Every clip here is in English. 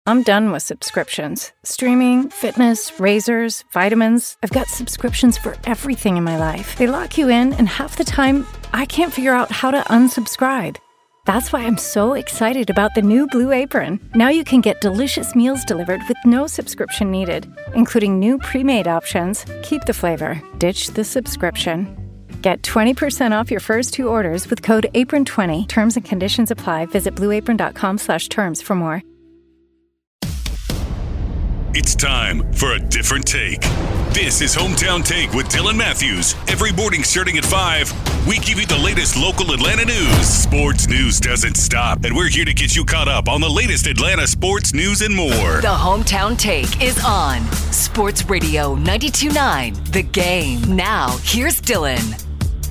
I'm done with subscriptions. Streaming, fitness, razors, vitamins. I've got subscriptions for everything in my life. They lock you in, and half the time, I can't figure out how to unsubscribe. That's why I'm so excited about the new Blue Apron. Now you can get delicious meals delivered with no subscription needed, including new pre-made options. Keep the flavor, ditch the subscription. Get 20% off your first 2 orders with code APRON20. Terms and conditions apply. Visit blueapron.com/terms for more. It's time for a different take. This is Hometown Take with Dylan Matthews. Every morning starting at 5, we give you the latest local Atlanta news. Sports news doesn't stop, and we're here to get you caught up on the latest Atlanta sports news and more. The Hometown Take is on Sports Radio 92.9 The Game. Now, here's Dylan.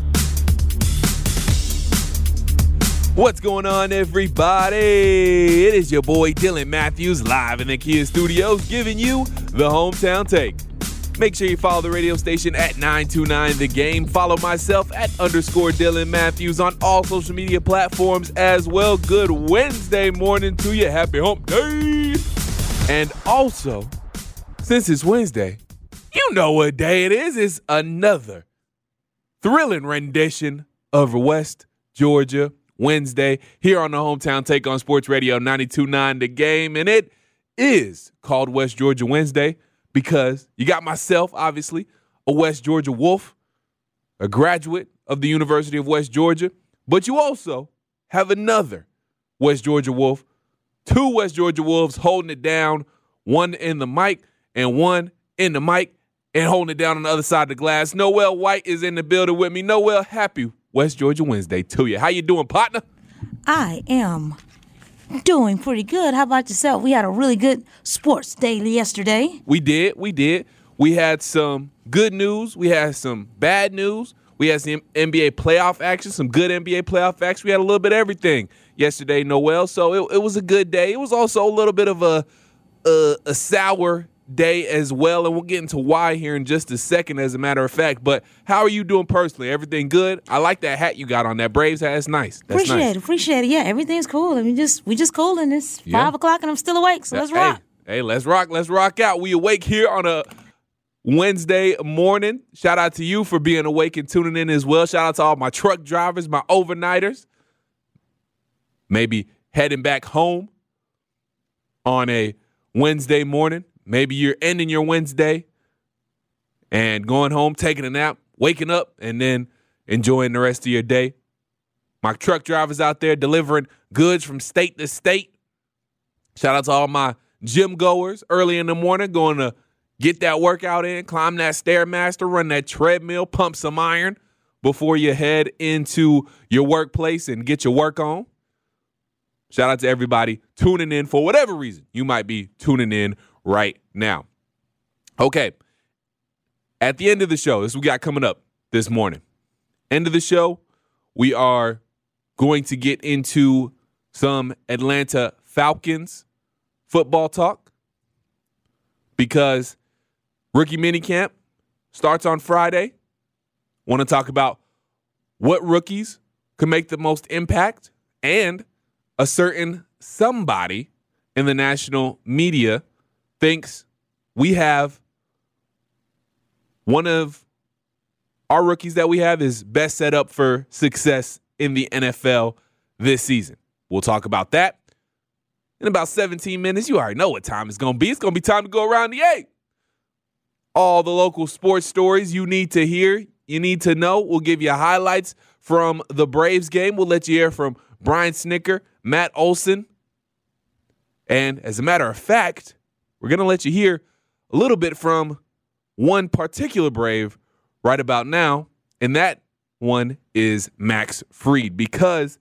What's going on, everybody? It is your boy Dylan Matthews live in the Kia Studios giving you the Hometown Take. Make sure you follow the radio station at 929 The Game. Follow myself at _Dylan Matthews on all social media platforms as well. Good Wednesday morning to you. Happy Hump Day. And also, since it's Wednesday, you know what day it is. It's another thrilling rendition of West Georgia Wednesday here on the Hometown Take on Sports Radio 92.9 The Game. And it is called West Georgia Wednesday because you got myself, obviously, a West Georgia Wolf, a graduate of the University of West Georgia, but you also have another West Georgia Wolf, 2 West Georgia Wolves holding it down, one in the mic and one in the mic and holding it down on the other side of the glass. Noel White is in the building with me. Noel, happy West Georgia Wednesday to you. How you doing, partner? I am doing pretty good. How about yourself? We had a really good sports day yesterday. We did. We had some good news. We had some bad news. We had some NBA playoff action, some good NBA playoff action. We had a little bit of everything yesterday, Noel. So it was a good day. It was also a little bit of a sour day as well, and we'll get into why here in just a second, as a matter of fact. But how are you doing personally? Everything good? I like that hat you got on. That Braves hat. That's nice. Appreciate it. Yeah, everything's cool. I mean, we just cool, and it's 5 o'clock, and I'm still awake. So let's rock. Hey, let's rock. Let's rock out. We awake here on a Wednesday morning. Shout out to you for being awake and tuning in as well. Shout out to all my truck drivers, my overnighters. Maybe heading back home on a Wednesday morning. Maybe you're ending your Wednesday and going home, taking a nap, waking up, and then enjoying the rest of your day. My truck drivers out there delivering goods from state to state. Shout out to all my gym goers early in the morning, going to get that workout in, climb that Stairmaster, run that treadmill, pump some iron before you head into your workplace and get your work on. Shout out to everybody tuning in for whatever reason you might be tuning in right now. Okay. At the end of the show, this is what we got coming up this morning. End of the show, we are going to get into some Atlanta Falcons football talk because rookie minicamp starts on Friday. Want to talk about what rookies can make the most impact, and a certain somebody in the national media thinks we have one of our rookies that we have is best set up for success in the NFL this season. We'll talk about that in about 17 minutes. You already know what time it's going to be. It's going to be time to go around the A. All the local sports stories you need to hear, you need to know. We'll give you highlights from the Braves game. We'll let you hear from Brian Snitker, Matt Olson. And as a matter of fact, we're going to let you hear a little bit from one particular Brave right about now, and that one is Max Fried, because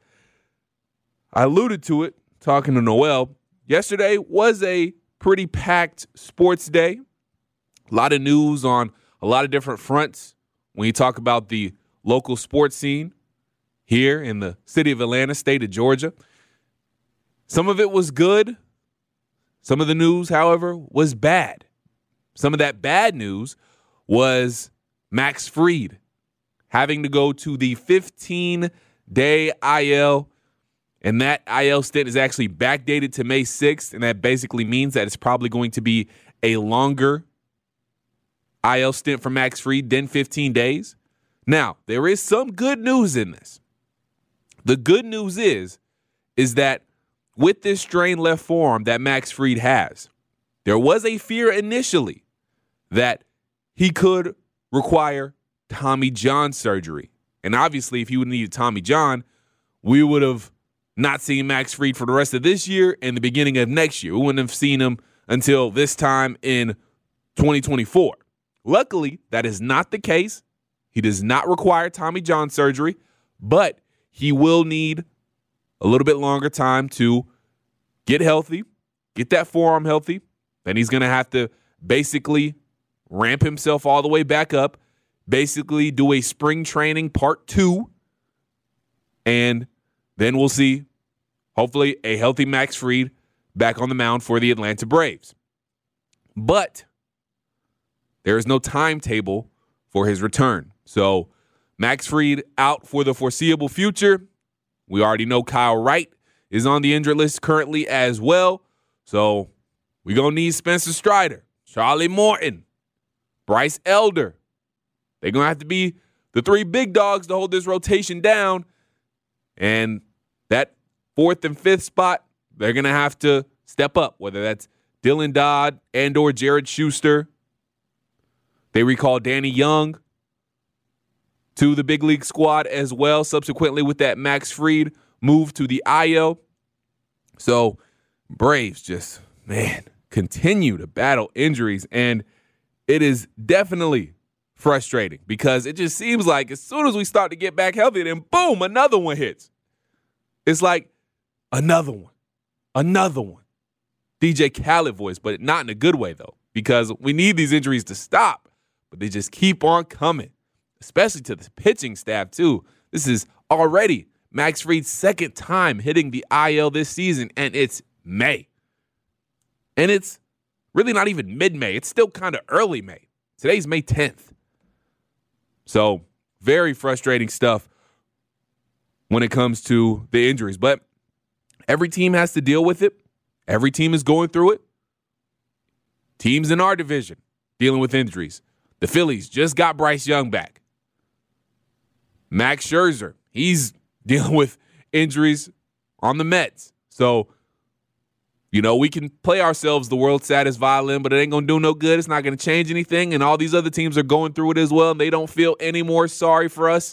I alluded to it talking to Noel. Yesterday was a pretty packed sports day. A lot of news on a lot of different fronts when you talk about the local sports scene here in the city of Atlanta, state of Georgia. Some of it was good. Some of the news, however, was bad. Some of that bad news was Max Fried having to go to the 15-day IL And that IL stint is actually backdated to May 6th, and that basically means that it's probably going to be a longer IL stint for Max Fried than 15 days. Now, there is some good news in this. The good news is that with this strained left forearm that Max Fried has, there was a fear initially that he could require Tommy John surgery. And obviously, if he would have needed Tommy John, we would have not seen Max Fried for the rest of this year and the beginning of next year. We wouldn't have seen him until this time in 2024. Luckily, that is not the case. He does not require Tommy John surgery, but he will need a little bit longer time to get healthy, get that forearm healthy. Then he's going to have to basically ramp himself all the way back up, basically do a spring training part 2, and then we'll see, hopefully, a healthy Max Fried back on the mound for the Atlanta Braves. But there is no timetable for his return. So Max Fried out for the foreseeable future. We already know Kyle Wright is on the injured list currently as well. So we're going to need Spencer Strider, Charlie Morton, Bryce Elder. They're going to have to be the 3 big dogs to hold this rotation down. And that 4th and 5th spot, they're going to have to step up, whether that's Dylan Dodd and or Jared Schuster. They recall Danny Young to the big league squad as well, subsequently with that Max Fried move to the IL. So Braves just, continue to battle injuries, and it is definitely frustrating because it just seems like as soon as we start to get back healthy, then boom, another one hits. It's like another one. DJ Khaled voice, but not in a good way, though, because we need these injuries to stop, but they just keep on coming, especially to the pitching staff, too. This is already Max Fried's 2nd time hitting the IL this season, and it's May. And it's really not even mid-May. It's still kind of early May. Today's May 10th. So very frustrating stuff when it comes to the injuries. But every team has to deal with it. Every team is going through it. Teams in our division dealing with injuries. The Phillies just got Bryce Young back. Max Scherzer, he's dealing with injuries on the Mets. So, we can play ourselves the world's saddest violin, but it ain't going to do no good. It's not going to change anything. And all these other teams are going through it as well, and they don't feel any more sorry for us.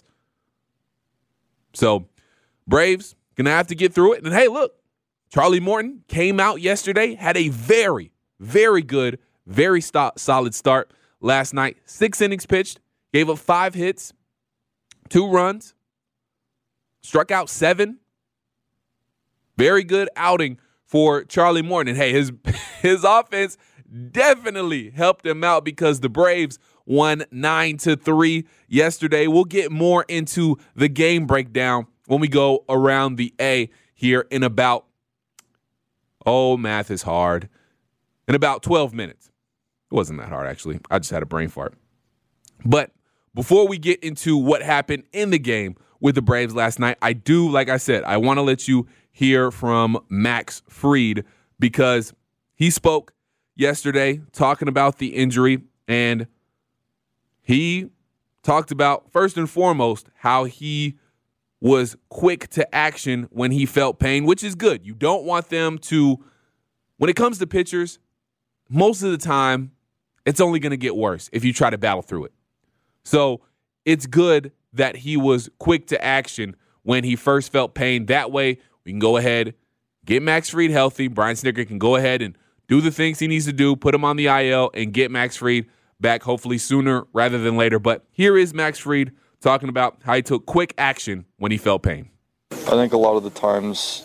So, Braves going to have to get through it. And, hey, look, Charlie Morton came out yesterday, had a very, very good, very solid start last night. 6 innings pitched, gave up 5 hits, 2 runs, struck out 7. Very good outing for Charlie Morton. And, hey, his offense definitely helped him out because the Braves won 9-3 yesterday. We'll get more into the game breakdown when we go around the A here in about, math is hard, in about 12 minutes. It wasn't that hard, actually. I just had a brain fart. But before we get into what happened in the game with the Braves last night, like I said, I want to let you hear from Max Fried because he spoke yesterday talking about the injury, and he talked about, first and foremost, how he was quick to action when he felt pain, which is good. You don't want them to, when it comes to pitchers, most of the time, it's only going to get worse if you try to battle through it. So it's good that he was quick to action when he first felt pain. That way, we can go ahead, get Max Fried healthy. Brian Snitker can go ahead and do the things he needs to do, put him on the IL, and get Max Fried back hopefully sooner rather than later. But here is Max Fried talking about how he took quick action when he felt pain. I think a lot of the times,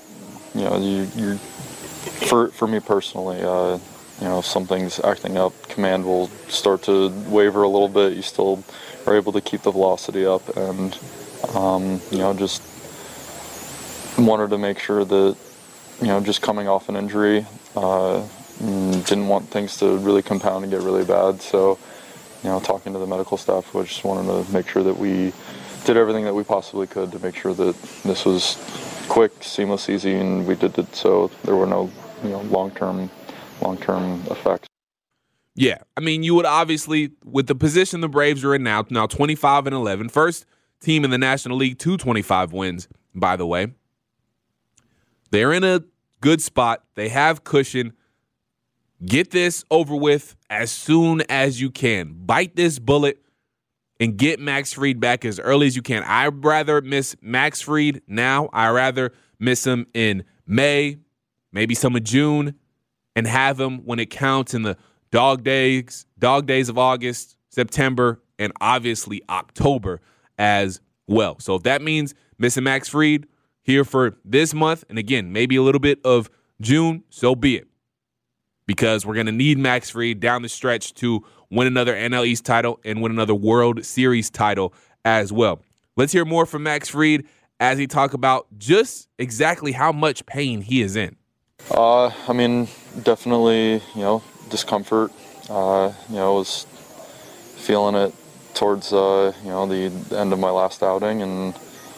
for me personally, if something's acting up, command will start to waver a little bit. You still are able to keep the velocity up, and just wanted to make sure that, just coming off an injury, didn't want things to really compound and get really bad. So, talking to the medical staff, we just wanted to make sure that we did everything that we possibly could to make sure that this was quick, seamless, easy, and we did it so there were no long-term effects. Yeah, I mean, you would obviously, with the position the Braves are in now 25-11, first team in the National League to 25 wins, by the way. They're in a good spot. They have cushion. Get this over with as soon as you can. Bite this bullet and get Max Fried back as early as you can. I'd rather miss Max Fried now. I'd rather miss him in May, maybe some of June, and have him when it counts in the dog days of August, September, and obviously October as well. So if that means missing Max Fried here for this month, and again, maybe a little bit of June, so be it. Because we're going to need Max Fried down the stretch to win another NL East title and win another World Series title as well. Let's hear more from Max Fried as he talks about just exactly how much pain he is in. I mean, definitely, discomfort. Was feeling it towards, the end of my last outing, and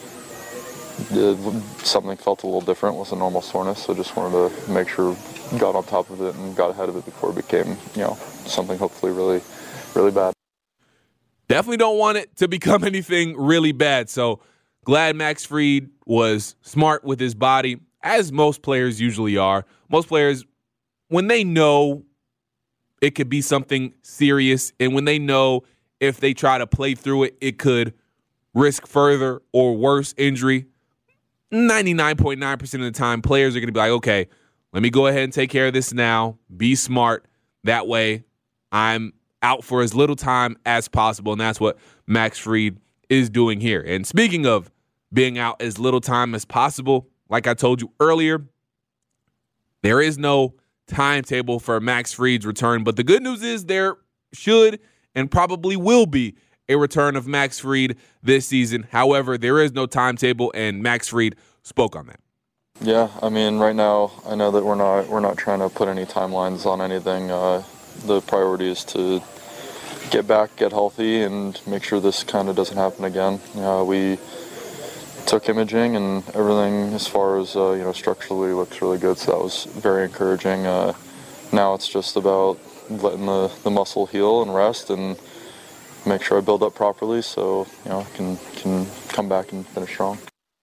something felt a little different with a normal soreness. So just wanted to make sure got on top of it and got ahead of it before it became, something hopefully really, really bad. Definitely don't want it to become anything really bad. So glad Max Fried was smart with his body, as most players usually are. Most players, when they know it could be something serious, and when they know if they try to play through it, it could risk further or worse injury, 99.9% of the time, players are going to be like, okay, let me go ahead and take care of this now. Be smart. That way, I'm out for as little time as possible, and that's what Max Fried is doing here. And speaking of being out as little time as possible, like I told you earlier, there is no timetable for Max Fried's return, but the good news is there should and probably will be a return of Max Fried this season. However, there is no timetable, and Max Fried spoke on that. Yeah, I mean, right now, I know that we're not trying to put any timelines on anything. The priority is to get back, get healthy, and make sure this kind of doesn't happen again. We took imaging, and everything as far as structurally looks really good, so that was very encouraging. Now it's just about letting the muscle heal and rest, and make sure I build up properly so I can come back and finish strong.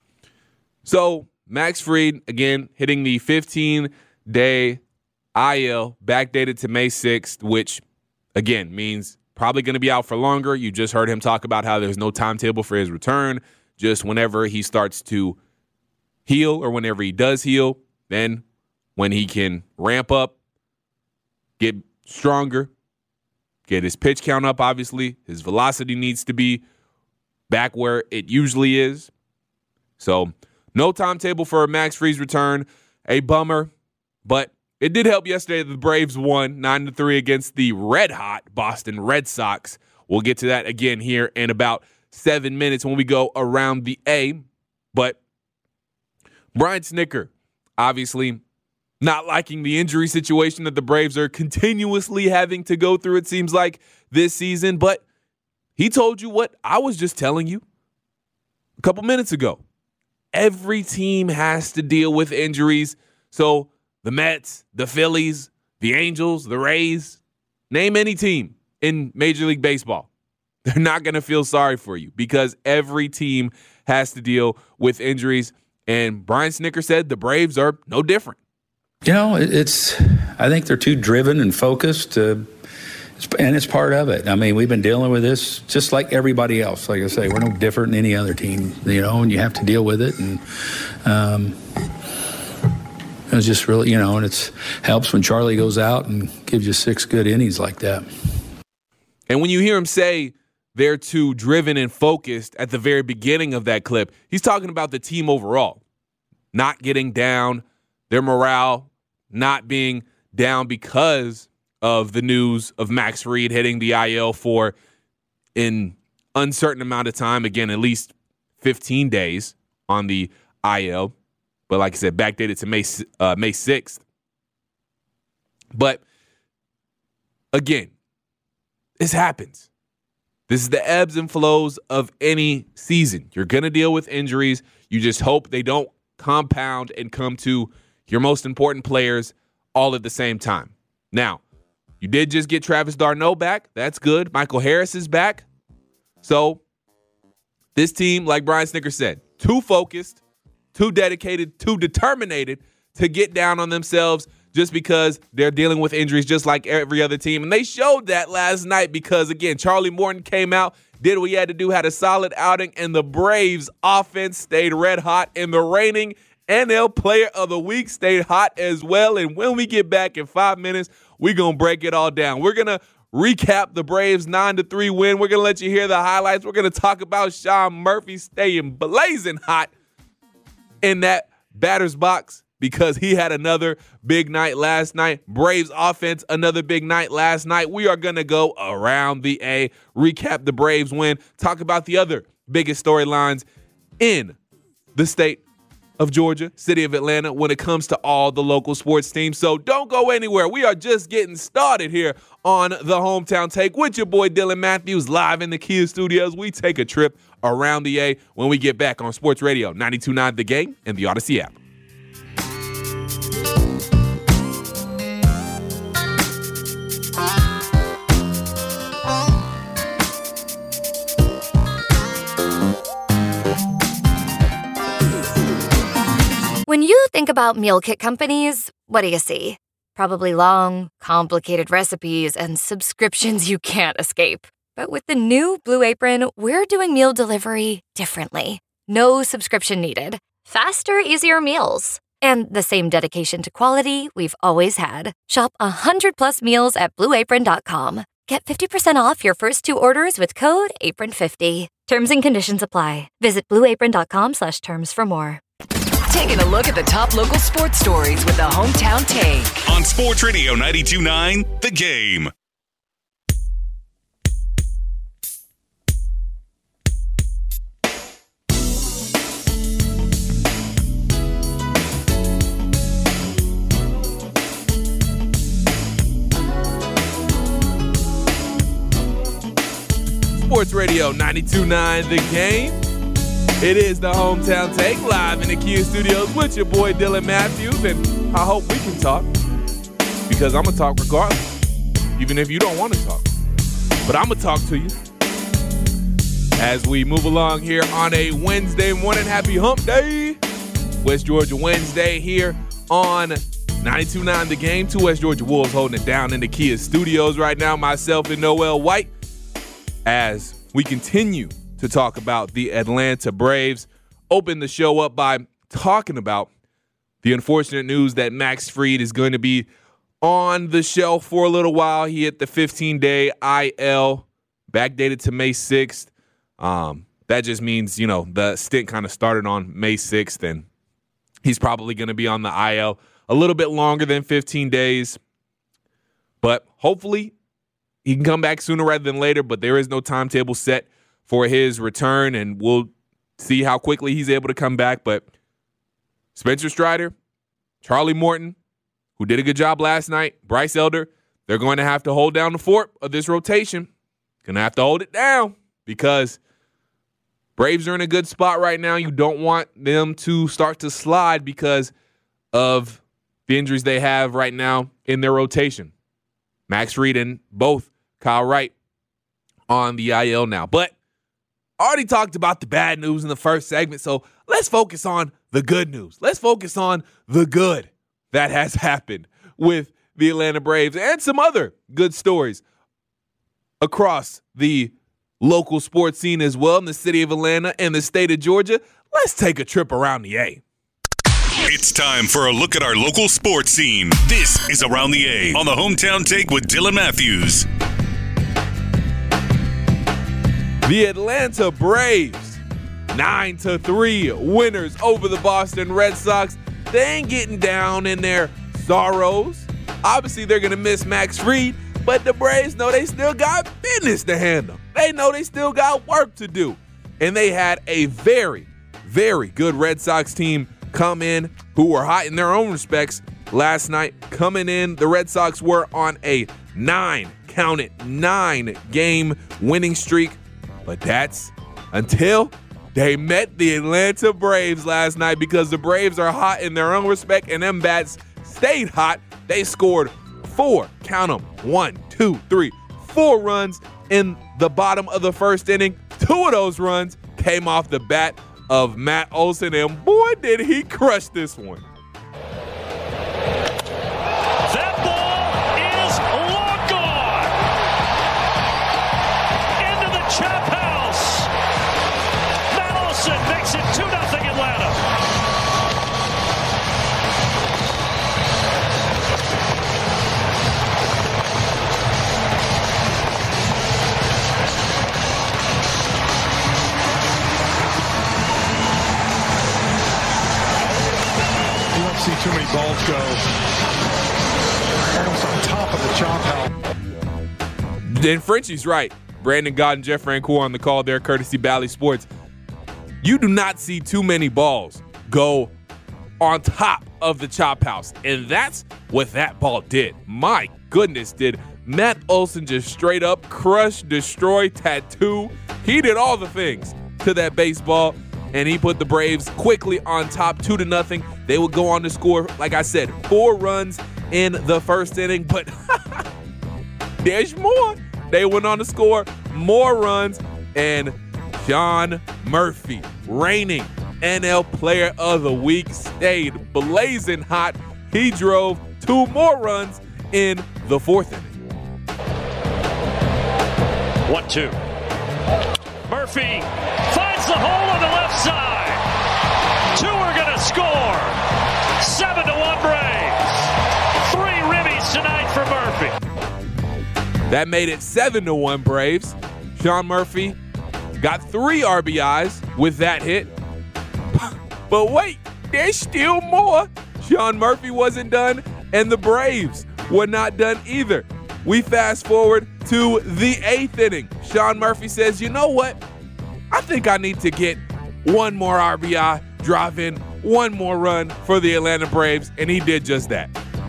So Max Fried, again, hitting the 15-day IL, backdated to May 6th, which, again, means probably going to be out for longer. You just heard him talk about how there's no timetable for his return. Just whenever he starts to heal or whenever he does heal, then when he can ramp up, get stronger, get his pitch count up, obviously. His velocity needs to be back where it usually is. So no timetable for Max Fried's return. A bummer, but it did help yesterday that the Braves won 9-3 against the red-hot Boston Red Sox. We'll get to that again here in about 7 minutes when we go around the A. But Brian Snitker, obviously not liking the injury situation that the Braves are continuously having to go through, it seems like, this season. But he told you what I was just telling you a couple minutes ago. Every team has to deal with injuries. So the Mets, the Phillies, the Angels, the Rays, name any team in Major League Baseball. They're not going to feel sorry for you because every team has to deal with injuries. And Brian Snitker said the Braves are no different. I think they're too driven and focused, and it's part of it. I mean, we've been dealing with this just like everybody else. Like I say, we're no different than any other team, and you have to deal with it. And it's just really, and it helps when Charlie goes out and gives you 6 good innings like that. And when you hear him say they're too driven and focused at the very beginning of that clip, he's talking about the team overall, not getting down, their morale not being down because of the news of Max Fried hitting the IL for an uncertain amount of time. Again, at least 15 days on the IL. But like I said, backdated to May 6th. But again, this happens. This is the ebbs and flows of any season. You're going to deal with injuries. You just hope they don't compound and come to your most important players all at the same time. Now, you did just get Travis Darno back. That's good. Michael Harris is back. So this team, like Brian Snicker said, too focused, too dedicated, too determined to get down on themselves just because they're dealing with injuries just like every other team. And they showed that last night because, again, Charlie Morton came out, did what he had to do, had a solid outing, and the Braves offense stayed red hot, and the reigning NL Player of the Week stayed hot as well. And when we get back in 5 minutes, we're going to break it all down. We're going to recap the Braves' 9-3 win. We're going to let you hear the highlights. We're going to talk about Sean Murphy staying blazing hot in that batter's box because he had another big night last night. Braves offense, another big night last night. We are going to go around the A, recap the Braves win, talk about the other biggest storylines in the state of Georgia, city of Atlanta, when it comes to all the local sports teams. So don't go anywhere. We are just getting started here on the Hometown Take with your boy Dylan Matthews live in the Kia Studios. We take a trip around the A when we get back on Sports Radio 92.9 The Game and the Odyssey app. When you think about meal kit companies, what do you see? Probably long, complicated recipes and subscriptions you can't escape. But with the new Blue Apron, we're doing meal delivery differently. No subscription needed. Faster, easier meals. And the same dedication to quality we've always had. Shop 100+ meals at blueapron.com. Get 50% off your first 2 orders with code APRON50. Terms and conditions apply. Visit blueapron.com/terms for more. Taking a look at the top local sports stories with the Hometown Take. On Sports Radio 92.9 The Game. Sports Radio 92.9 The Game. It is the Hometown Take live in the Kia Studios with your boy Dylan Matthews, and I hope we can talk because I'm going to talk regardless, even if you don't want to talk. But I'm going to talk to you as we move along here on a Wednesday morning. Happy Hump Day. West Georgia Wednesday here on 92.9 The Game. 2 West Georgia Wolves holding it down in the Kia Studios right now. Myself and Noel White as we continue to talk about the Atlanta Braves. Open the show up by talking about the unfortunate news that Max Fried is going to be on the shelf for a little while. He hit the 15-day IL, backdated to May 6th. That just means, the stint kind of started on May 6th, and he's probably going to be on the IL a little bit longer than 15 days. But hopefully he can come back sooner rather than later, but there is no timetable set for his return, and we'll see how quickly he's able to come back. But Spencer Strider, Charlie Morton, who did a good job last night, Bryce Elder, they're going to have to hold down the fort of this rotation. Going to have to hold it down because Braves are in a good spot right now. You don't want them to start to slide because of the injuries they have right now in their rotation. Max Fried and both Kyle Wright on the IL now. But already talked about the bad news in the first segment, so let's focus on the good news. Let's focus on the good that has happened with the Atlanta Braves and some other good stories across the local sports scene as well in the city of Atlanta and the state of Georgia. Let's take a trip around the A. It's time for a look at our local sports scene. This is Around the A on the Hometown Take with Dylan Matthews. The Atlanta Braves, 9-3 winners over the Boston Red Sox. They ain't getting down in their sorrows. Obviously, they're going to miss Max Fried, but the Braves know they still got business to handle. They know they still got work to do. And they had a very, very good Red Sox team come in who were hot in their own respects last night. Coming in, the Red Sox were on a 9-game winning streak. But that's until They met the Atlanta Braves last night because the Braves are hot in their own respect, and them bats stayed hot. They scored 4, count them, 1, 2, 3, 4 runs in the bottom of the first inning. 2 of those runs came off the bat of Matt Olson, and boy, did he crush this one. That ball is long gone. Into the chop house. Matt Olson makes it 2-0 Atlanta. See too many balls go almost on top of the chop house. Then Frenchie's right. Brandon Gott and Jeff Francoeur on the call there, courtesy Bally Sports. You do not see too many balls go on top of the chop house, and that's what that ball did. My goodness, did Matt Olson just straight up crush, destroy, tattoo. He did all the things to that baseball, and he put the Braves quickly on top, 2-0. They would go on to score, like I said, 4 runs in the first inning, but there's more. They went on to score more runs, and Sean Murphy, reigning NL Player of the Week, stayed blazing hot. He drove 2 more runs in the 4th inning. 1-2. Murphy finds the hole on the left side. 2 are going to score. 7-1 Braves. 3 ribbies tonight for Murphy. That made it 7-1 Braves. Sean Murphy got 3 RBIs with that hit. But wait, there's still more. Sean Murphy wasn't done, and the Braves were not done either. We fast forward to the 8th inning. Sean Murphy says, you know what? I think I need to get 1 more RBI, drive in 1 more run for the Atlanta Braves, and he did just that.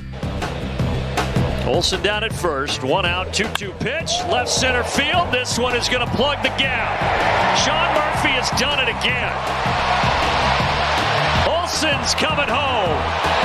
Olson down at first, 1 out, 2-2 pitch, left center field. This one is going to plug the gap. Sean Murphy has done it again. Olson's coming home.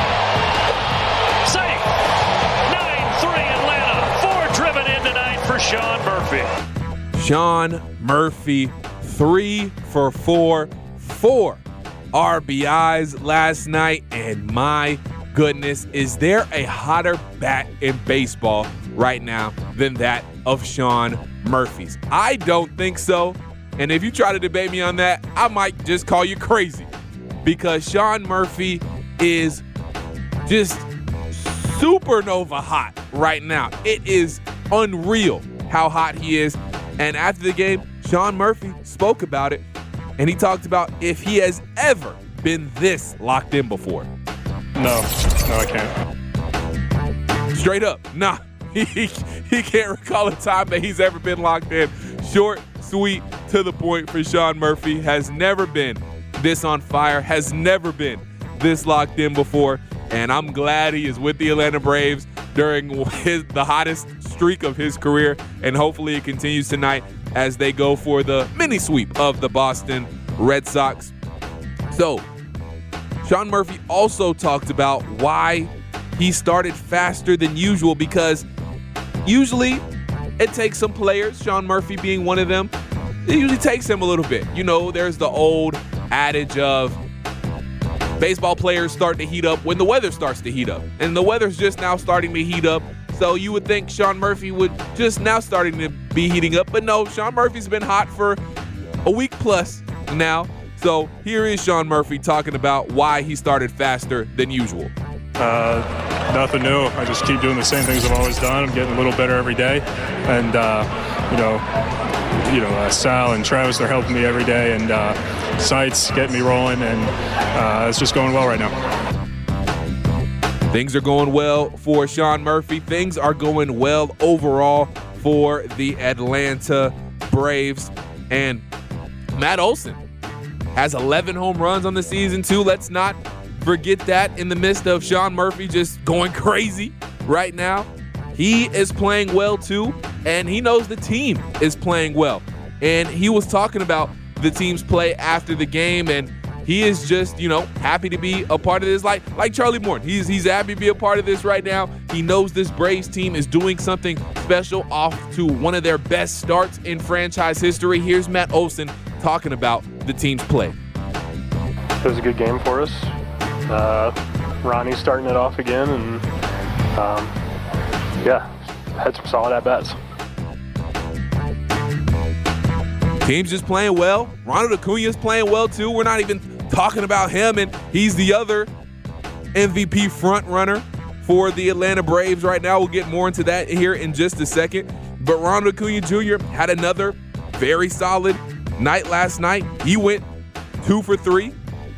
Safe. 9-3 Atlanta. 4 driven in tonight for Sean Murphy. Sean Murphy, 3 for 4, 4 RBIs last night, and my goodness, is there a hotter bat in baseball right now than that of Sean Murphy's? I don't think so, and if you try to debate me on that, I might just call you crazy, because Sean Murphy is just supernova hot right now. It is unreal how hot he is, and after the game, Sean Murphy spoke about it, and he talked about if he has ever been this locked in before. No, I can't. Straight up, nah. He can't recall a time that he's ever been locked in. Short, sweet, to the point for Sean Murphy. Has never been this on fire, has never been this locked in before, and I'm glad he is with the Atlanta Braves during the hottest streak of his career, and hopefully it continues tonight as they go for the mini sweep of the Boston Red Sox. So, Sean Murphy also talked about why he started faster than usual, because usually it takes some players, Sean Murphy being one of them, it usually takes him a little bit. You know, there's the old adage of baseball players start to heat up when the weather starts to heat up, and the weather's just now starting to heat up. So you would think Sean Murphy would just now starting to be heating up, but no, Sean Murphy's been hot for a week plus now. So here is Sean Murphy talking about why he started faster than usual. Nothing new. I just keep doing the same things I've always done. I'm getting a little better every day, and Sal and Travis, they're helping me every day, and Sights getting me rolling, and it's just going well right now. Things are going well for Sean Murphy. Things are going well overall for the Atlanta Braves. And Matt Olson has 11 home runs on the season, too. Let's not forget that in the midst of Sean Murphy just going crazy right now. He is playing well, too, and he knows the team is playing well. And he was talking about the team's play after the game, and he is just, happy to be a part of this. Like Charlie Morton, he's happy to be a part of this right now. He knows this Braves team is doing something special off to one of their best starts in franchise history. Here's Matt Olson talking about the team's play. It was a good game for us. Ronnie's starting it off again, and had some solid at-bats. Team's just playing well. Ronald Acuna's playing well too. We're not even talking about him, and he's the other MVP front runner for the Atlanta Braves right now. We'll get more into that here in just a second. But Ronald Acuna Jr. had another very solid night last night. He went 2 for 4,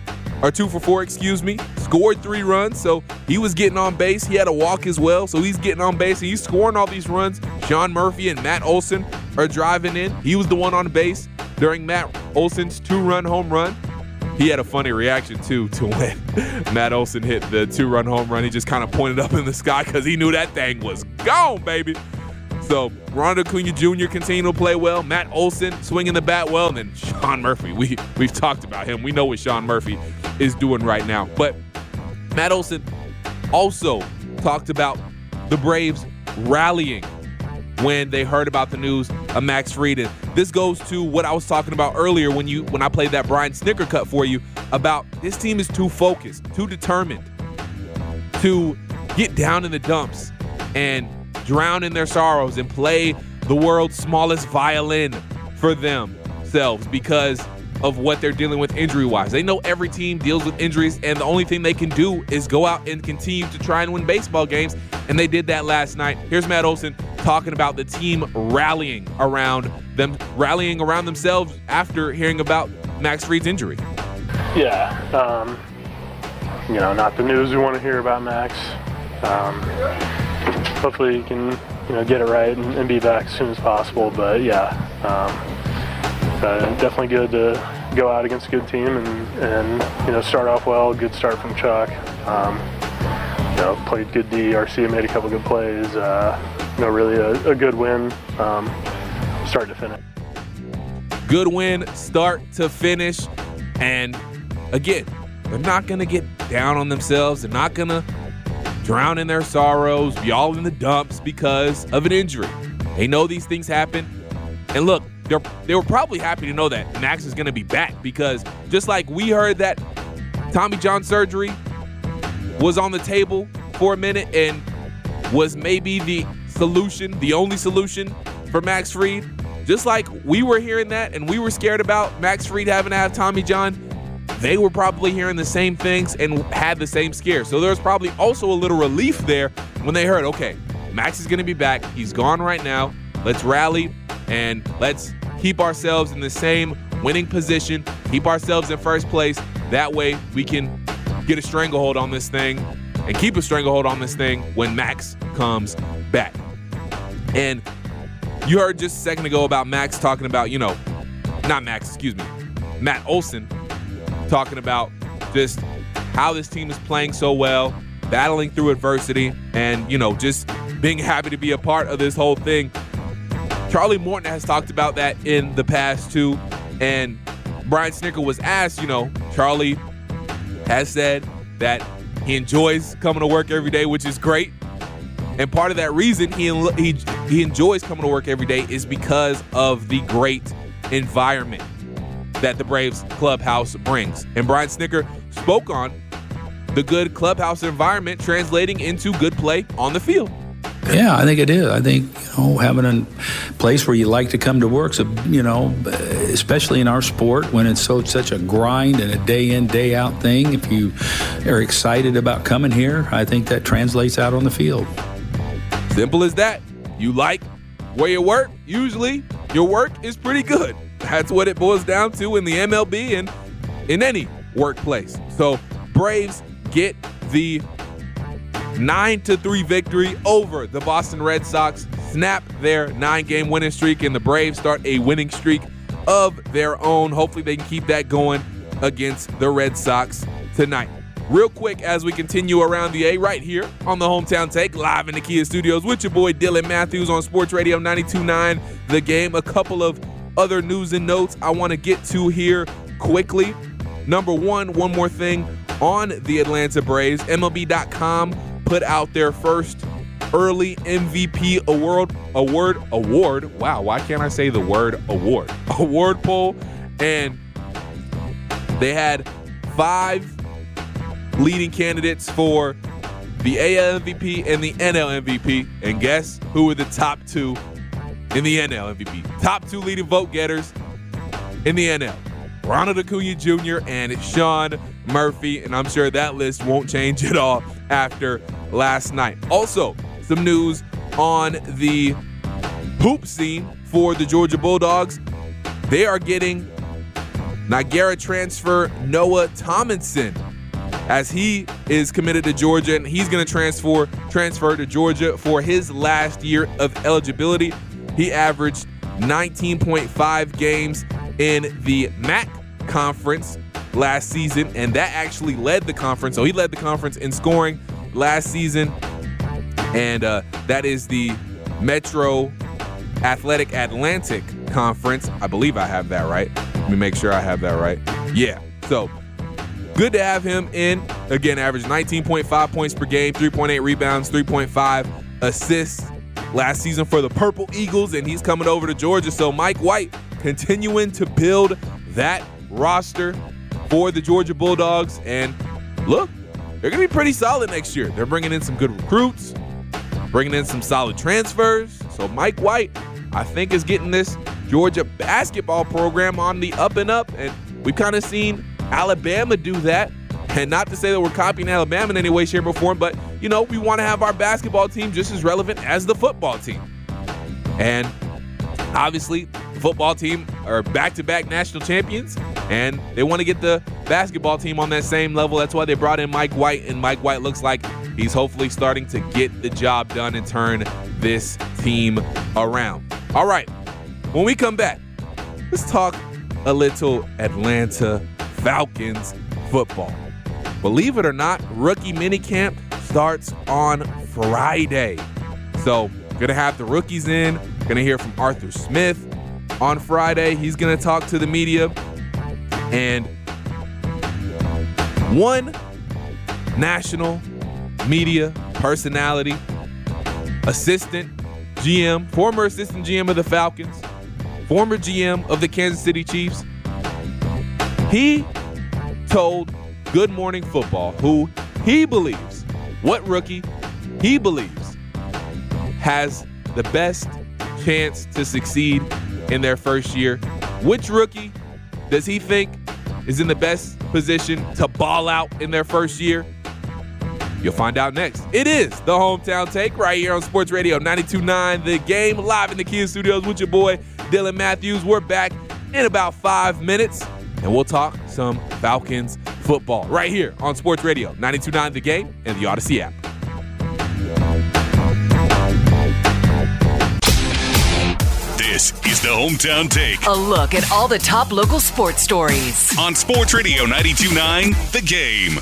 scored 3 runs, so he was getting on base. He had a walk as well, so he's getting on base, and he's scoring all these runs. Sean Murphy and Matt Olson are driving in. He was the one on base during Matt Olson's 2-run home run. He had a funny reaction, too, to when Matt Olson hit the 2-run home run. He just kind of pointed up in the sky because he knew that thing was gone, baby. So Ronald Acuna Jr. continuing to play well. Matt Olson swinging the bat well. And then Sean Murphy, we've talked about him. We know what Sean Murphy is doing right now. But Matt Olson also talked about the Braves rallying when they heard about the news of Max Fried. And this goes to what I was talking about earlier when I played that Brian Snitker cut for you about this team is too focused, too determined to get down in the dumps and drown in their sorrows and play the world's smallest violin for themselves because of what they're dealing with injury-wise. They know every team deals with injuries, and the only thing they can do is go out and continue to try and win baseball games, and they did that last night. Here's Matt Olson talking about the team rallying around themselves after hearing about Max Fried's injury. Yeah, not the news we want to hear about Max. Hopefully he can, get it right and be back as soon as possible. But definitely good to go out against a good team and start off well. Good start from Chuck. Played good D. Arcia made a couple good plays. Really a good win, start to finish. Good win, start to finish. And again, they're not going to get down on themselves. They're not going to drown in their sorrows, be all in the dumps because of an injury. They know these things happen. And look, they were probably happy to know that Max is going to be back because just like we heard that Tommy John surgery was on the table for a minute and was maybe the only solution for Max Fried, just like we were hearing that and we were scared about Max Fried having to have Tommy John, they were probably hearing the same things and had the same scare. So there was probably also a little relief there when they heard, okay, Max is going to be back. He's gone right now. Let's rally and let's keep ourselves in the same winning position, keep ourselves in first place. That way we can get a stranglehold on this thing and keep a stranglehold on this thing when Max comes back. And you heard just a second ago about Max talking about, Matt Olson talking about just how this team is playing so well, battling through adversity, and, just being happy to be a part of this whole thing. Charlie Morton has talked about that in the past too, and Brian Snitker was asked, Charlie has said that he enjoys coming to work every day, which is great. And part of that reason he enjoys coming to work every day is because of the great environment that the Braves clubhouse brings. And Brian Snitker spoke on the good clubhouse environment translating into good play on the field. Yeah, I think it is. I think, having a place where you like to come to work, so, especially in our sport when it's such a grind and a day in, day out thing, if you are excited about coming here, I think that translates out on the field. Simple as that. You like where you work, usually your work is pretty good. That's what it boils down to in the MLB and in any workplace. So Braves get the 9-3 victory over the Boston Red Sox, snap their 9-game winning streak, and the Braves start a winning streak of their own. Hopefully they can keep that going against the Red Sox tonight. Real quick, as we continue around the A right here on the Hometown Take, live in the Kia Studios with your boy Dylan Matthews on Sports Radio 92.9 The Game. A couple of other news and notes I want to get to here quickly. Number one more thing on the Atlanta Braves. MLB.com put out their first early MVP award. Wow, why can't I say the word award? Award poll. And they had 5 leading candidates for the AL MVP and the NL MVP. And guess who were the top 2 in the NL MVP? Top 2 leading vote getters in the NL. Ronald Acuna Jr. and Sean Murphy. And I'm sure that list won't change at all after last night. Also, some news on the hoop scene for the Georgia Bulldogs. They are getting Niagara transfer Noah Tomlinson, as he is committed to Georgia, and he's going to transfer to Georgia for his last year of eligibility. He averaged 19.5 games in the MAC conference last season, and that actually led the conference. So he led the conference in scoring last season, and that is the Metro Athletic Atlantic Conference. I believe I have that right. Let me make sure I have that right. Yeah, so good to have him in. Again, averaged 19.5 points per game, 3.8 rebounds, 3.5 assists last season for the Purple Eagles, and he's coming over to Georgia. So Mike White continuing to build that roster for the Georgia Bulldogs. And look, they're going to be pretty solid next year. They're bringing in some good recruits, bringing in some solid transfers. So Mike White, I think, is getting this Georgia basketball program on the up and up. And we've kind of seen Alabama do that. And not to say that we're copying Alabama in any way, shape, or form, but, you know, we want to have our basketball team just as relevant as the football team. And obviously, the football team are back-to-back national champions, and they want to get the basketball team on that same level. That's why they brought in Mike White, and Mike White looks like he's hopefully starting to get the job done and turn this team around. All right, when we come back, let's talk a little Atlanta Falcons football. Believe it or not, rookie minicamp starts on Friday. So, gonna have the rookies in. Gonna hear from Arthur Smith on Friday. He's gonna talk to the media. And one national media personality, assistant GM, former assistant GM of the Falcons, former GM of the Kansas City Chiefs, he told Good Morning Football who he believes, what rookie he believes has the best chance to succeed in their first year. Which rookie does he think is in the best position to ball out in their first year? You'll find out next. It is the Hometown Take right here on Sports Radio 92.9 The Game, live in the Kia Studios with your boy Dylan Matthews. We're back in about 5 minutes, and we'll talk some Falcons football right here on Sports Radio 92.9 The Game and the Odyssey app. This is the Hometown Take. A look at all the top local sports stories On Sports Radio 92.9 The Game.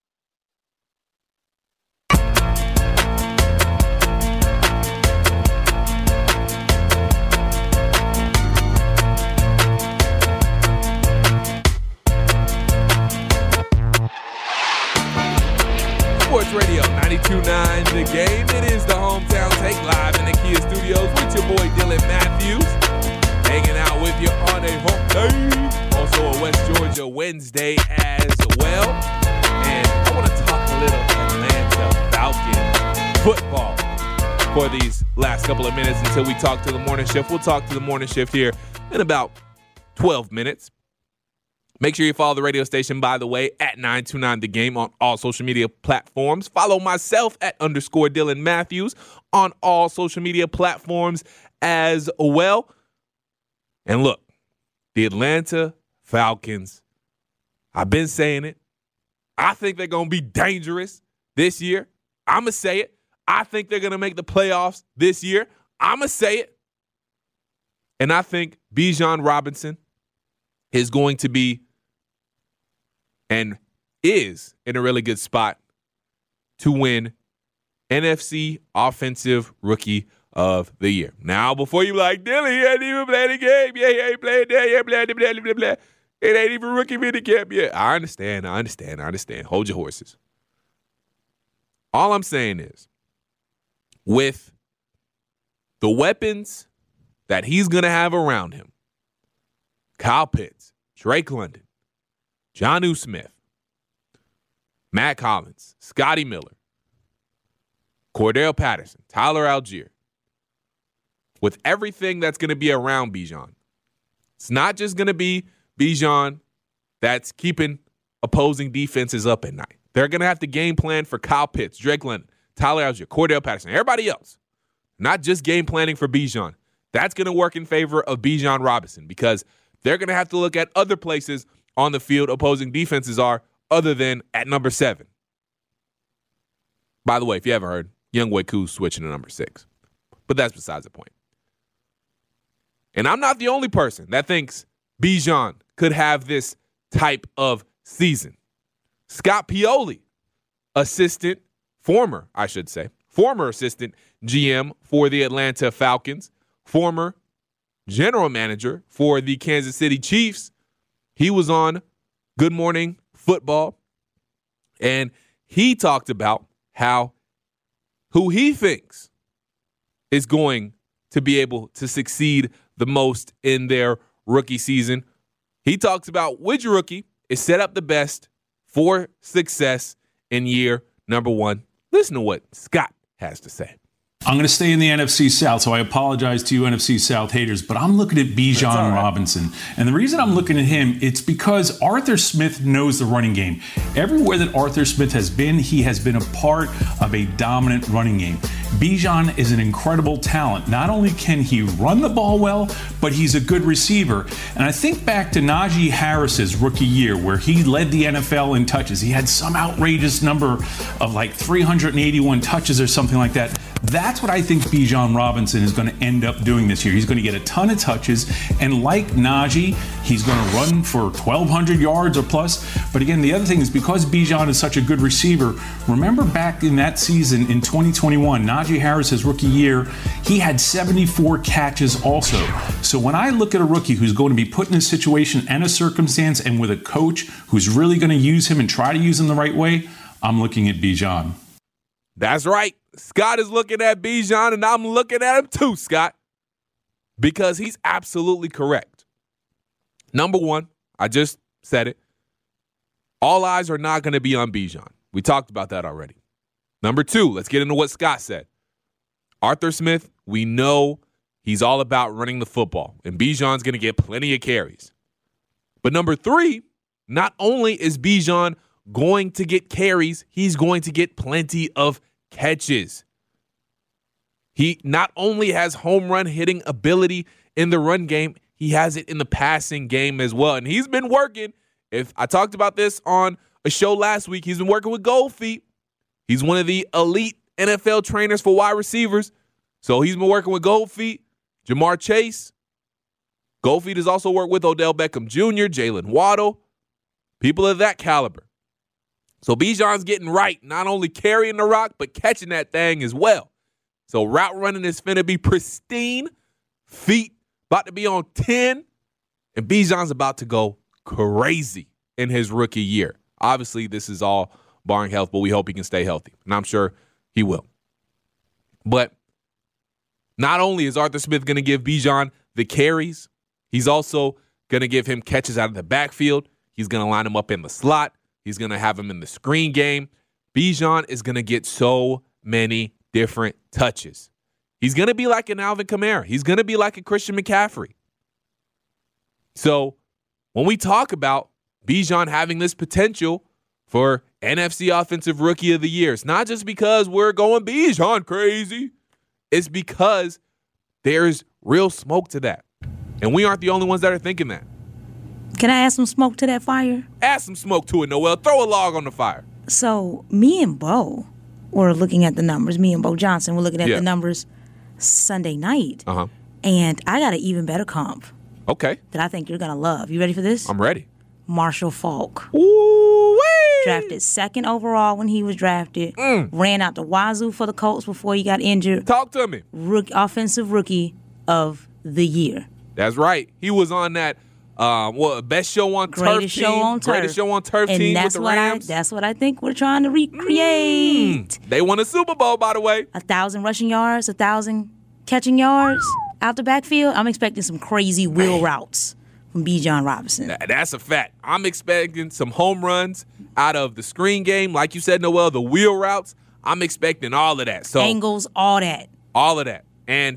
Sports Radio 92.9 The Game. It is the Hometown Take live in the Kia Studios with your boy Dylan Matthews. Hanging out with you on a hump day. Also a West Georgia Wednesday as well. And I want to talk a little Atlanta Falcons football for these last couple of minutes until we talk to the morning shift. We'll talk to the morning shift here in about 12 minutes. Make sure you follow the radio station, by the way, at 929 The Game on all social media platforms. Follow myself at _Dylan Matthews on all social media platforms as well. And look, the Atlanta Falcons, I've been saying it. I think they're going to be dangerous this year. I'm going to say it. I think they're going to make the playoffs this year. I'm going to say it. And I think Bijan Robinson is going to be and is in a really good spot to win NFC Offensive Rookie of the year. Now, before you like, Dylan, he ain't even played the game. Yeah, he ain't played that. He ain't played blah, blah, blah. It ain't even rookie minicamp yet. I understand. Hold your horses. All I'm saying is, with the weapons that he's going to have around him, Kyle Pitts, Drake London, Jonnu Smith, Matt Collins, Scotty Miller, Cordell Patterson, Tyler Algier, with everything that's going to be around Bijan, it's not just going to be Bijan that's keeping opposing defenses up at night. They're going to have to game plan for Kyle Pitts, Drake London, Tyler Algier, Cordell Patterson, everybody else. Not just game planning for Bijan. That's going to work in favor of Bijan Robinson because they're going to have to look at other places on the field opposing defenses are other than at number 7. By the way, if you haven't heard, Younghoe Koo's switching to number 6. But that's besides the point. And I'm not the only person that thinks Bijan could have this type of season. Scott Pioli, former assistant GM for the Atlanta Falcons, former general manager for the Kansas City Chiefs. He was on Good Morning Football, and he talked about who he thinks is going to be able to succeed the most in their rookie season. He talks about which rookie is set up the best for success in year number 1. Listen to what Scott has to say. I'm going to stay in the NFC South, so I apologize to you NFC South haters, but I'm looking at Bijan Robinson. And the reason I'm looking at him, it's because Arthur Smith knows the running game. Everywhere that Arthur Smith has been, he has been a part of a dominant running game. Bijan is an incredible talent. Not only can he run the ball well, but he's a good receiver. And I think back to Najee Harris's rookie year where he led the NFL in touches. He had some outrageous number of like 381 touches or something like that. That's what I think Bijan Robinson is going to end up doing this year. He's going to get a ton of touches, and like Najee, he's going to run for 1,200 yards or plus. But again, the other thing is because Bijan is such a good receiver, remember back in that season in 2021, Najee Harris's rookie year, he had 74 catches also. So when I look at a rookie who's going to be put in a situation and a circumstance and with a coach who's really going to use him and try to use him the right way, I'm looking at Bijan. That's right. Scott is looking at Bijan, and I'm looking at him too, Scott, because he's absolutely correct. Number 1, I just said it. All eyes are not going to be on Bijan. We talked about that already. Number 2, let's get into what Scott said. Arthur Smith, we know he's all about running the football, and Bijan's going to get plenty of carries. But number 3, not only is Bijan going to get carries, he's going to get plenty of catches. He not only has home run hitting ability in the run game, he has it in the passing game as well. And he's been working. If I talked about this on a show last week, he's been working with Gold Feet. He's one of the elite NFL trainers for wide receivers. So he's been working with Gold Feet, Jamar Chase. Gold Feet has also worked with Odell Beckham Jr., Jalen Waddle, people of that caliber. So Bijan's getting right, not only carrying the rock, but catching that thing as well. So route running is finna be pristine. Feet about to be on 10. And Bijan's about to go crazy in his rookie year. Obviously, this is all barring health, but we hope he can stay healthy. And I'm sure he will. But not only is Arthur Smith going to give Bijan the carries, he's also going to give him catches out of the backfield. He's going to line him up in the slot. He's going to have him in the screen game. Bijan is going to get so many different touches. He's going to be like an Alvin Kamara. He's going to be like a Christian McCaffrey. So when we talk about Bijan having this potential for NFC Offensive Rookie of the Year, it's not just because we're going Bijan crazy. It's because there's real smoke to that. And we aren't the only ones that are thinking that. Can I add some smoke to that fire? Add some smoke to it, Noel. Throw a log on the fire. So me and Bo were looking at the numbers. Me and Bo Johnson were looking at the numbers Sunday night. Uh-huh. And I got an even better comp. Okay. That I think you're going to love. You ready for this? I'm ready. Marshall Faulk. Ooh-wee! Drafted 2nd overall when he was drafted. Ran out the wazoo for the Colts before he got injured. Talk to me. Offensive Rookie of the Year. That's right. He was on that best show on turf Greatest team. show on turf. Greatest show on turf team with the Rams. That's what I think we're trying to recreate. They won a Super Bowl, by the way. 1,000 rushing yards, 1,000 catching yards out the backfield. I'm expecting some crazy wheel routes from Bijan Robinson. That's a fact. I'm expecting some home runs out of the screen game. Like you said, Noel, the wheel routes. I'm expecting all of that. So angles, all that. All of that. And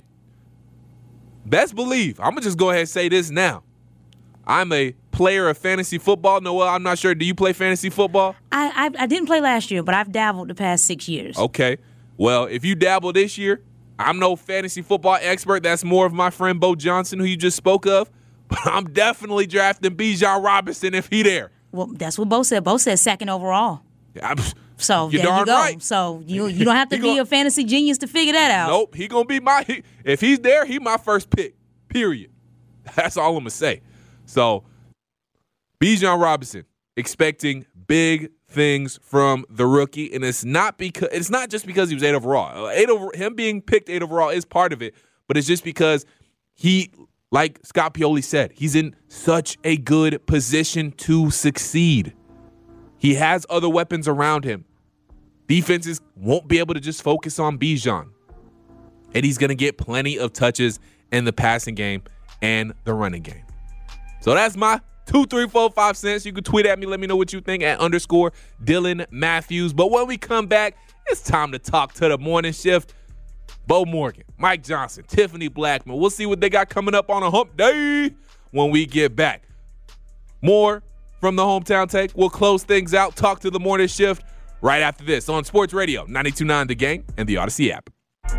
best believe, I'm going to just go ahead and say this now. I'm a player of fantasy football. Noel, I'm not sure. Do you play fantasy football? I didn't play last year, but I've dabbled the past 6 years. Okay. Well, if you dabble this year, I'm no fantasy football expert. That's more of my friend Bo Johnson, who you just spoke of. But I'm definitely drafting Bijan Robinson if he there. Well, that's what Bo said. Bo said 2nd overall. So You're there darn you go. right. So you don't have to be a fantasy genius to figure that out. Nope. He going to be if he's there, he my first pick, period. That's all I'm going to say. So Bijan Robinson expecting big things from the rookie, and it's not just because he was 8 overall. Him being picked 8 overall is part of it, but it's just because he, like Scott Pioli said, he's in such a good position to succeed. He has other weapons around him. Defenses won't be able to just focus on Bijan, and he's going to get plenty of touches in the passing game and the running game. So that's my 2, 3, 4, 5 cents. You can tweet at me. Let me know what you think at _Dylan Matthews. But when we come back, it's time to talk to the morning shift. Bo Morgan, Mike Johnson, Tiffany Blackman. We'll see what they got coming up on a hump day when we get back. More from the Hometown Take. We'll close things out. Talk to the morning shift right after this on Sports Radio 92.9 The Game and the Odyssey app.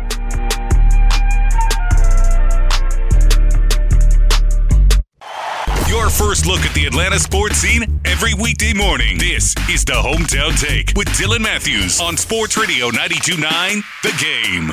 Your first look at the Atlanta sports scene every weekday morning. This is the Hometown Take with Dylan Matthews on Sports Radio 92.9 The Game.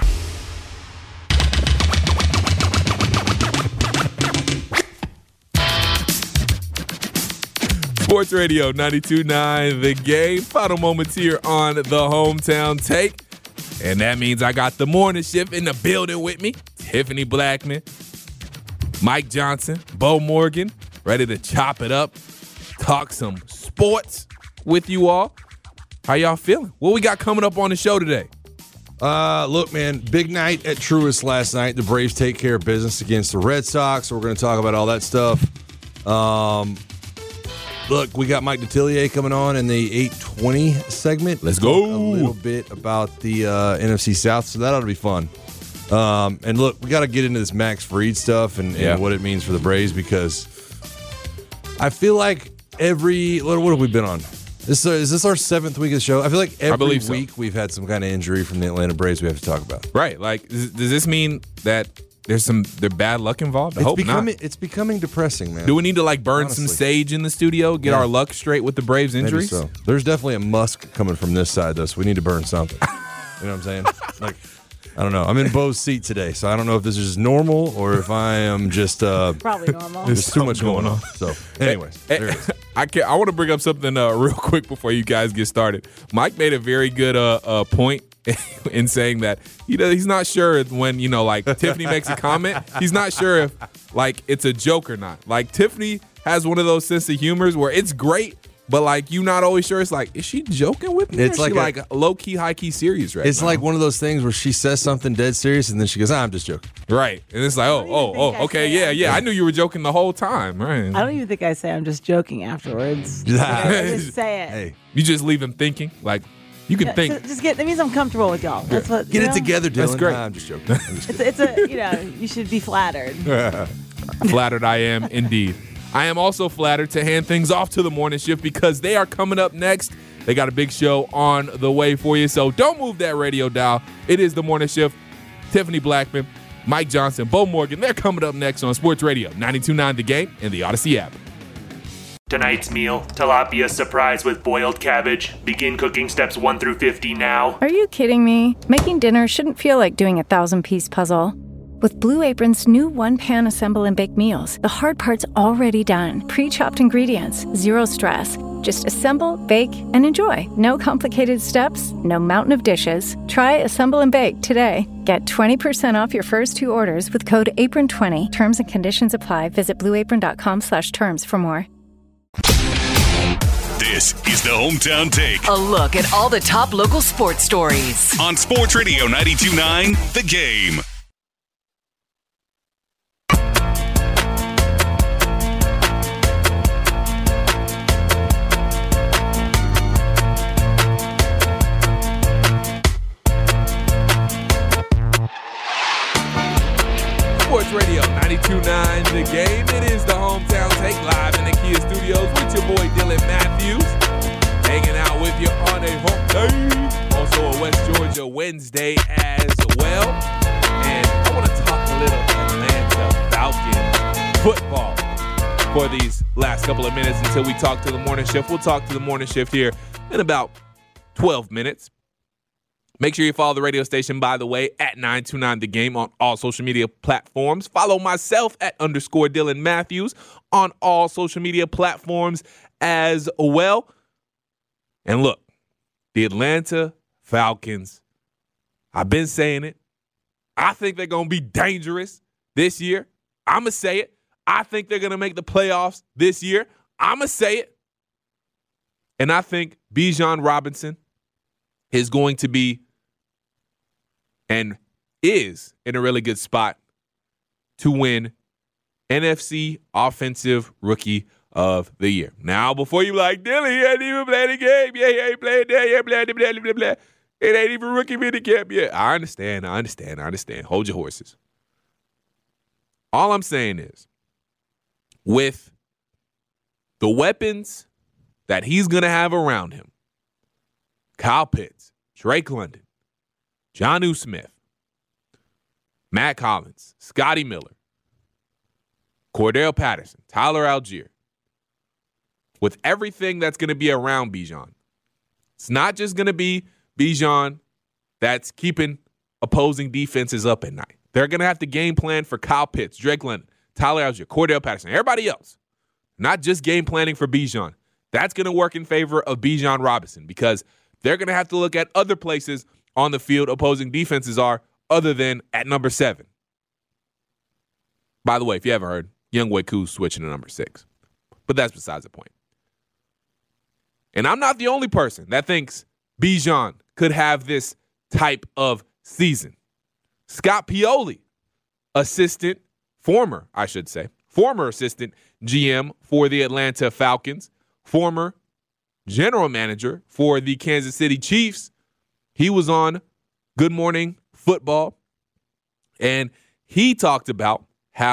Sports Radio 92.9 The Game. Final moments here on the Hometown Take. And that means I got the morning shift in the building with me. Tiffany Blackman, Mike Johnson, Bo Morgan. Ready to chop it up, talk some sports with you all. How y'all feeling? What we got coming up on the show today? Look, man, big night at Truist last night. The Braves take care of business against the Red Sox. We're going to talk about all that stuff. Look, we got Mike Detillier coming on in the 8:20 segment. Let's go. A little bit about the NFC South, so that ought to be fun. And look, we got to get into this Max Fried stuff and what it means for the Braves, because I feel like what have we been on? Is this our 7th week of the show? I feel like every week we've had some kind of injury from the Atlanta Braves we have to talk about. Right. Like, does this mean that there's bad luck involved? I hope not. It's becoming depressing, man. Do we need to burn some sage in the studio, get our luck straight with the Braves injuries? Maybe so. There's definitely a musk coming from this side, though, so we need to burn something. You know what I'm saying? I don't know. I'm in Bo's seat today, so I don't know if this is normal or if I am just probably normal. There's too much going on. So, anyways, there it is. I want to bring up something real quick before you guys get started. Mike made a very good point in saying that he's not sure when Tiffany makes a comment. He's not sure if it's a joke or not. Tiffany has one of those sense of humors where it's great, but you're not always sure. It's is she joking with me? It's or is she low key, high key serious right now? It's like one of those things where she says something dead serious and then she goes, I'm just joking. Right. And it's okay, yeah. I knew you were joking the whole time. Right. I don't even think I say I'm just joking afterwards. I just say it. Hey. You just leave them thinking. You can think. So that means I'm comfortable with y'all. That's what. Get it together, Dylan. That's great. Nah, I'm just joking. You should be flattered. Flattered I am indeed. I am also flattered to hand things off to the morning shift because they are coming up next. They got a big show on the way for you, so don't move that radio dial. It is the morning shift. Tiffany Blackman, Mike Johnson, Bo Morgan, they're coming up next on Sports Radio 92.9 The Game and the Odyssey app. Tonight's meal, tilapia surprise with boiled cabbage. Begin cooking steps 1 through 50 now. Are you kidding me? Making dinner shouldn't feel like doing a 1,000-piece puzzle. With Blue Apron's new one-pan assemble and bake meals, the hard part's already done. Pre-chopped ingredients, zero stress. Just assemble, bake, and enjoy. No complicated steps, no mountain of dishes. Try Assemble and Bake today. Get 20% off your first 2 orders with code APRON20. Terms and conditions apply. Visit blueapron.com/terms for more. This is the Hometown Take. A look at all the top local sports stories. On Sports Radio 92.9, The Game. Sports Radio 92.9 The Game. It is the Hometown Take live in the Kia Studios with your boy Dylan Matthews. Hanging out with you on a hump day. Also a West Georgia Wednesday as well. And I want to talk a little Atlanta Falcons football for these last couple of minutes until we talk to the morning shift. We'll talk to the morning shift here in about 12 minutes. Make sure you follow the radio station, by the way, at 929 The Game on all social media platforms. Follow myself at _Dylan Matthews on all social media platforms as well. And look, the Atlanta Falcons, I've been saying it. I think they're going to be dangerous this year. I'm going to say it. I think they're going to make the playoffs this year. I'm going to say it. And I think Bijan Robinson is going to be and is in a really good spot to win NFC Offensive Rookie of the Year. Now, before you like, Dylan, he ain't even played the game. Yeah, he ain't played that. Yeah, blah, blah, blah, blah, blah. It ain't even rookie minicamp yet. I understand. Hold your horses. All I'm saying is, with the weapons that he's going to have around him, Kyle Pitts, Drake London, Jonnu Smith, Matt Collins, Scotty Miller, Cordell Patterson, Tyler Algier, with everything that's going to be around Bijan, it's not just going to be Bijan that's keeping opposing defenses up at night. They're going to have to game plan for Kyle Pitts, Drake London, Tyler Algier, Cordell Patterson, everybody else. Not just game planning for Bijan. That's going to work in favor of Bijan Robinson because they're going to have to look at other places on the field opposing defenses are other than at number 7. By the way, if you haven't heard, Younghoe Koo's switching to number 6. But that's besides the point. And I'm not the only person that thinks Bijan could have this type of season. Scott Pioli, former assistant GM for the Atlanta Falcons, former general manager for the Kansas City Chiefs. He was on Good Morning Football, and he talked about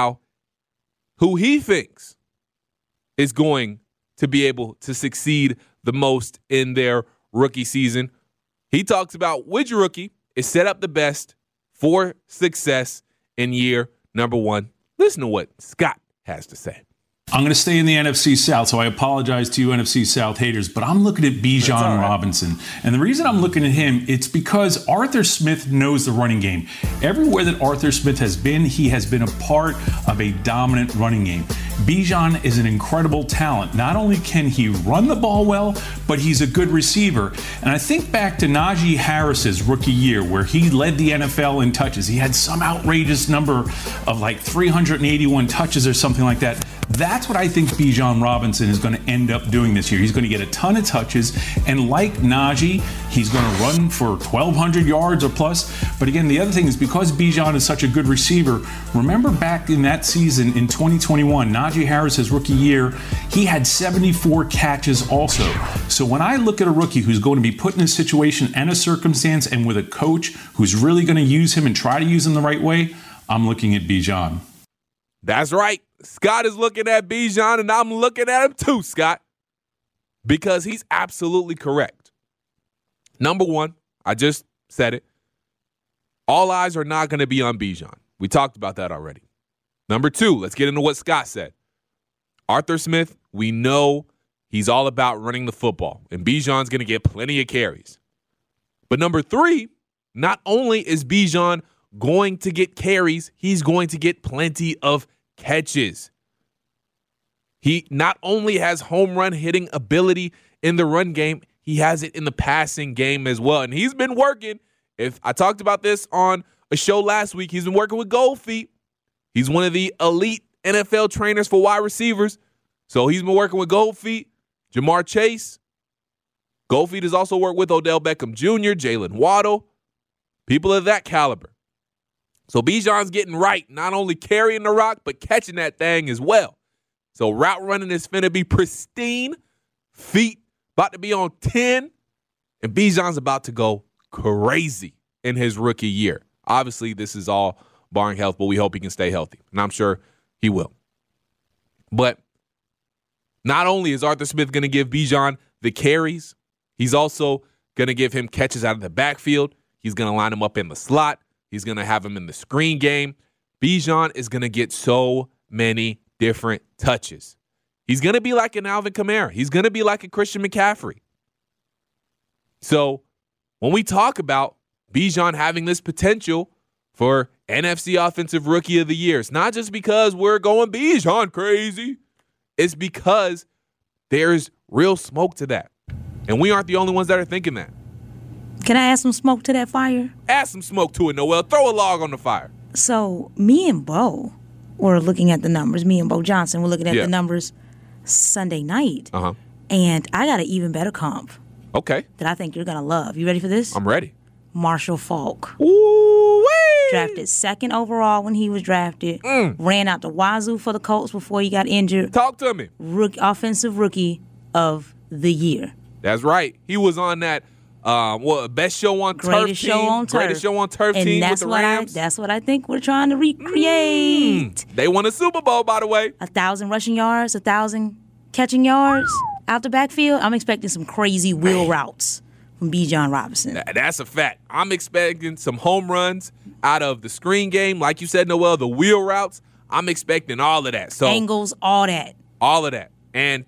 who he thinks is going to be able to succeed the most in their rookie season. He talks about which rookie is set up the best for success in year number 1. Listen to what Scott has to say. I'm going to stay in the NFC South, so I apologize to you NFC South haters, but I'm looking at Bijan Robinson. And the reason I'm looking at him, it's because Arthur Smith knows the running game. Everywhere that Arthur Smith has been, he has been a part of a dominant running game. Bijan is an incredible talent. Not only can he run the ball well, but he's a good receiver. And I think back to Najee Harris's rookie year where he led the NFL in touches. He had some outrageous number of like 381 touches or something like that. That's what I think Bijan Robinson is going to end up doing this year. He's going to get a ton of touches, and like Najee, he's going to run for 1,200 yards or plus. But again, the other thing is because Bijan is such a good receiver, remember back in that season in 2021, Najee Harris's rookie year, he had 74 catches also. So when I look at a rookie who's going to be put in a situation and a circumstance and with a coach who's really going to use him and try to use him the right way, I'm looking at Bijan. That's right. Scott is looking at Bijan, and I'm looking at him too, Scott, because he's absolutely correct. Number one, I just said it. All eyes are not going to be on Bijan. We talked about that already. Number two, let's get into what Scott said. Arthur Smith, we know he's all about running the football, and Bijan's going to get plenty of carries. But number three, not only is Bijan going to get carries, he's going to get plenty of catches. He not only has home run hitting ability in the run game, he has it in the passing game as well. And he's been working. If I talked about this on a show last week, he's been working with Gold Feet. He's one of the elite NFL trainers for wide receivers. So he's been working with Gold Feet, Jamar Chase. Gold Feet has also worked with Odell Beckham Jr., Jalen Waddle, people of that caliber. So Bijan's getting right, not only carrying the rock, but catching that thing as well. So route running is finna be pristine. Feet about to be on 10. And Bijan's about to go crazy in his rookie year. Obviously, this is all barring health, but we hope he can stay healthy. And I'm sure he will. But not only is Arthur Smith going to give Bijan the carries, he's also going to give him catches out of the backfield. He's going to line him up in the slot. He's going to have him in the screen game. Bijan is going to get so many different touches. He's going to be like an Alvin Kamara. He's going to be like a Christian McCaffrey. So when we talk about Bijan having this potential for NFC Offensive Rookie of the Year, it's not just because we're going Bijan crazy. It's because there's real smoke to that. And we aren't the only ones that are thinking that. Can I add some smoke to that fire? Add some smoke to it, Noel. Throw a log on the fire. So me and Bo were looking at the numbers. Me and Bo Johnson were looking at the numbers Sunday night. Uh-huh. And I got an even better comp. Okay. That I think you're going to love. You ready for this? I'm ready. Marshall Faulk. Ooh-wee! Drafted second overall when he was drafted. Ran out the wazoo for the Colts before he got injured. Talk to me. Offensive Rookie of the Year. That's right. He was on that best show on turf Greatest show team. on turf. Greatest show on turf and team that's with the what Rams. that's what I think we're trying to recreate. They won a Super Bowl, by the way. 1,000 rushing yards, 1,000 catching yards out the backfield. I'm expecting some crazy wheel routes from Bijan Robinson. That's a fact. I'm expecting some home runs out of the screen game. Like you said, Noel, the wheel routes. I'm expecting all of that. So angles, all that. All of that. And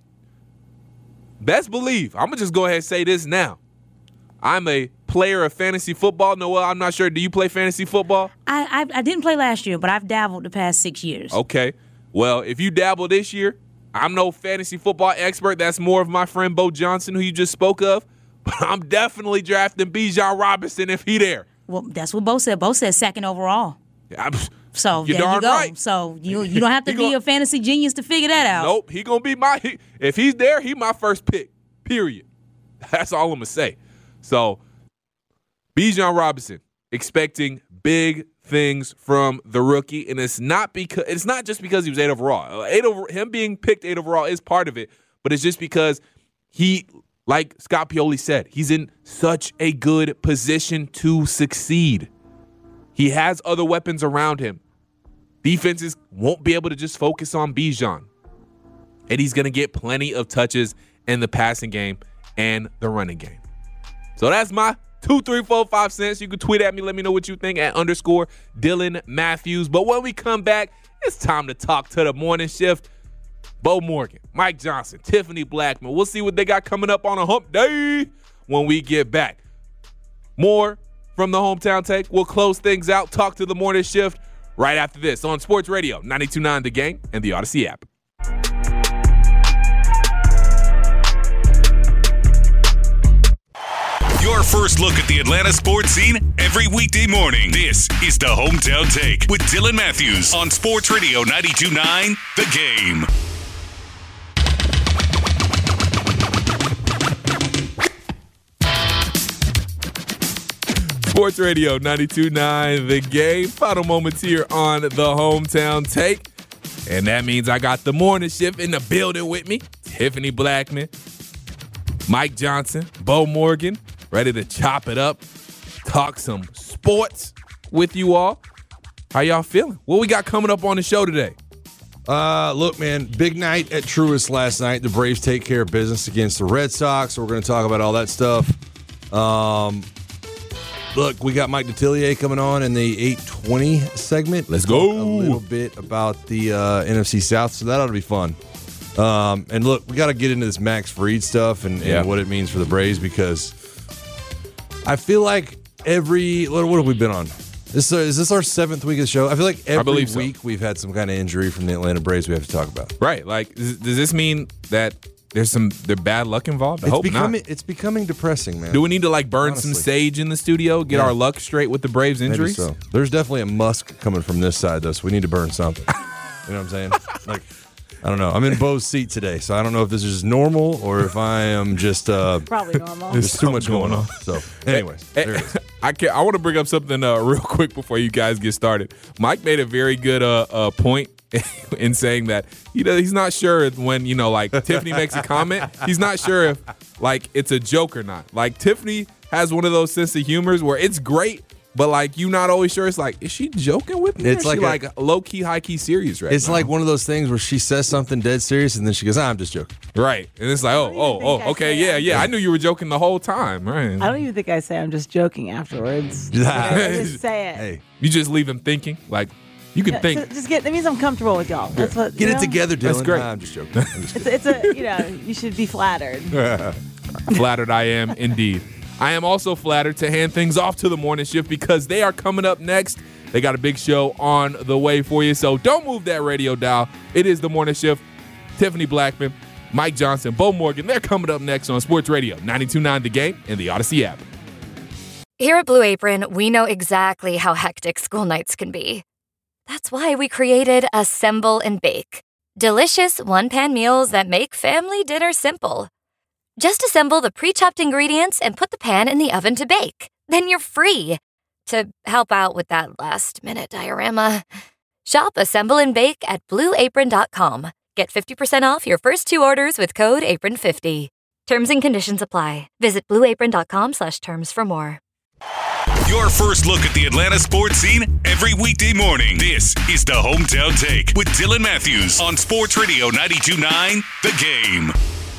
best believe, I'm going to just go ahead and say this now. I'm a player of fantasy football. Noel, I'm not sure. Do you play fantasy football? I didn't play last year, but I've dabbled the past 6 years. Okay. Well, if you dabble this year, I'm no fantasy football expert. That's more of my friend Bo Johnson, who you just spoke of. But I'm definitely drafting Bijan Robinson if he there. Well, that's what Bo said. Bo said second overall. So you're there darn you go. right. So you don't have to be a fantasy genius to figure that out. Nope. He going to be if he's there, he my first pick, period. That's all I'm going to say. So Bijan Robinson expecting big things from the rookie, and it's not just because he was 8 overall. Him being picked 8 overall is part of it, but it's just because he, like Scott Pioli said, he's in such a good position to succeed. He has other weapons around him. Defenses won't be able to just focus on Bijan, and he's going to get plenty of touches in the passing game and the running game. So that's my 2, 3, 4, 5 cents. You can tweet at me. Let me know what you think at _Dylan Matthews. But when we come back, it's time to talk to the morning shift. Bo Morgan, Mike Johnson, Tiffany Blackman. We'll see what they got coming up on a hump day when we get back. More from the Hometown Take. We'll close things out. Talk to the morning shift right after this on Sports Radio 92.9 The Game and the Odyssey app. Your first look at the Atlanta sports scene every weekday morning. This is the Hometown Take with Dylan Matthews on Sports Radio 92.9 The Game. Sports Radio 92.9 The Game. Final moments here on the Hometown Take. And that means I got the morning shift in the building with me. Tiffany Blackman, Mike Johnson, Bo Morgan, ready to chop it up, talk some sports with you all. How y'all feeling? What we got coming up on the show today? Look, man, big night at Truist last night. The Braves take care of business against the Red Sox. We're going to talk about all that stuff. Look, we got Mike Detillier coming on in the 8:20 segment. Let's go. A little bit about the NFC South, so that ought to be fun. And look, we got to get into this Max Fried stuff and what it means for the Braves, because I feel like what have we been on? Is this our 7th week of the show? I feel like every so. week we've had some kind of injury from the Atlanta Braves we have to talk about. Right. Like, does this mean that there's bad luck involved? I hope not. It's becoming depressing, man. Do we need to burn some sage in the studio, get our luck straight with the Braves injuries? Maybe so. There's definitely a Musk coming from this side, though, so we need to burn something. You know what I'm saying? I don't know. I'm in Bo's seat today, so I don't know if this is normal or if I am just probably normal. There's too much going on. So, anyways, there it is. I want to bring up something real quick before you guys get started. Mike made a very good point in saying that he's not sure when Tiffany makes a comment. He's not sure if it's a joke or not. Tiffany has one of those sense of humors where it's great. But you're not always sure. It's is she joking with me? It's she low key, high key serious right now? It's like one of those things where she says something dead serious and then she goes, I'm just joking. Right. And it's okay, yeah. I knew you were joking the whole time. Right. I don't even think I say I'm just joking afterwards. I just say it. Hey. You just leave him thinking. You can think. That means I'm comfortable with y'all. That's what. Get it together, Dylan. That's great. Nah, I'm just joking. You should be flattered. Flattered I am indeed. I am also flattered to hand things off to the morning shift because they are coming up next. They got a big show on the way for you, so don't move that radio dial. It is the morning shift. Tiffany Blackman, Mike Johnson, Bo Morgan, they're coming up next on Sports Radio 92.9 The Game and the Odyssey app. Here at Blue Apron, we know exactly how hectic school nights can be. That's why we created Assemble and Bake. Delicious one-pan meals that make family dinner simple. Just assemble the pre-chopped ingredients and put the pan in the oven to bake. Then you're free to help out with that last-minute diorama. Shop Assemble and Bake at BlueApron.com. Get 50% off your first 2 orders with code APRON50. Terms and conditions apply. Visit BlueApron.com/terms for more. Your first look at the Atlanta sports scene every weekday morning. This is the Hometown Take with Dylan Matthews on Sports Radio 92.9 The Game.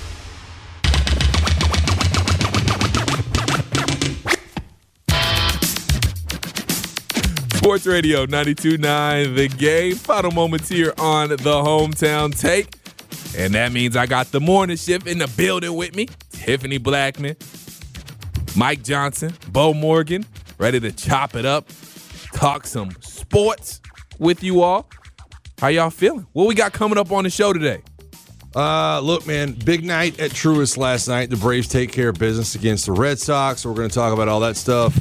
Sports Radio 92.9 The Game. Final moments here on the Hometown Take. And that means I got the morning shift in the building with me. Tiffany Blackman, Mike Johnson, Bo Morgan, ready to chop it up, talk some sports with you all. How y'all feeling? What we got coming up on the show today? Look, man, big night at Truist last night. The Braves take care of business against the Red Sox. So we're going to talk about all that stuff.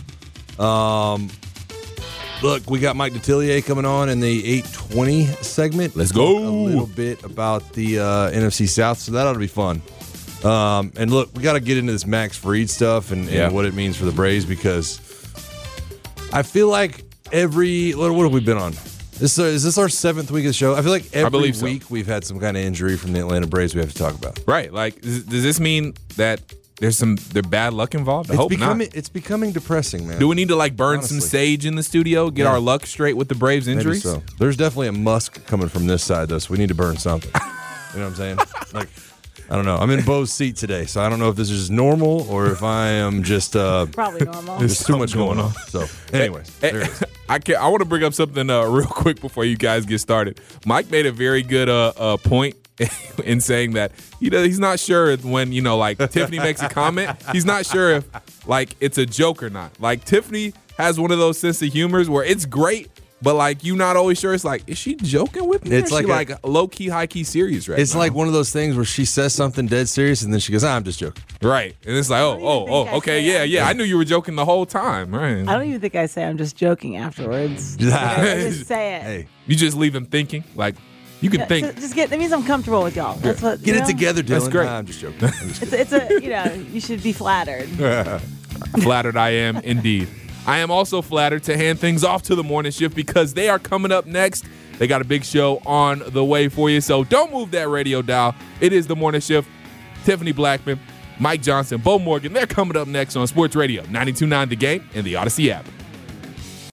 Look, we got Mike Detillier coming on in the 8:20 segment. Let's go. A little bit about the NFC South, so that ought to be fun. And look, we got to get into this Max Fried stuff and what it means for the Braves because I feel like what have we been on? Is this our 7th week of the show? I feel like every week we've had some kind of injury from the Atlanta Braves we have to talk about. Right. Does this mean that there's bad luck involved? I hope not. It's becoming depressing, man. Do we need to burn some sage in the studio, get our luck straight with the Braves injuries? Maybe so. There's definitely a Musk coming from this side, though, so we need to burn something. You know what I'm saying? I don't know. I'm in Bo's seat today, so I don't know if this is normal or if I am just probably normal. There's too much going on. So, anyways, there it is. I want to bring up something real quick before you guys get started. Mike made a very good point in saying that he's not sure when Tiffany makes a comment. He's not sure if it's a joke or not. Tiffany has one of those sense of humors where it's great. But you're not always sure. It's is she joking with me? It's or she low key, high key serious right now? It's like one of those things where she says something dead serious and then she goes, I'm just joking. Right. And it's okay, yeah. I knew you were joking the whole time. Right. I don't even think I say I'm just joking afterwards. I just say it. Hey. You just leave him thinking. You can think. That means I'm comfortable with y'all. That's what. Get it together, Dylan. That's great. Nah, I'm just joking. You should be flattered. Flattered I am indeed. I am also flattered to hand things off to the morning shift because they are coming up next. They got a big show on the way for you, so don't move that radio dial. It is the morning shift. Tiffany Blackman, Mike Johnson, Bo Morgan, they're coming up next on Sports Radio 92.9 The Game and the Odyssey app.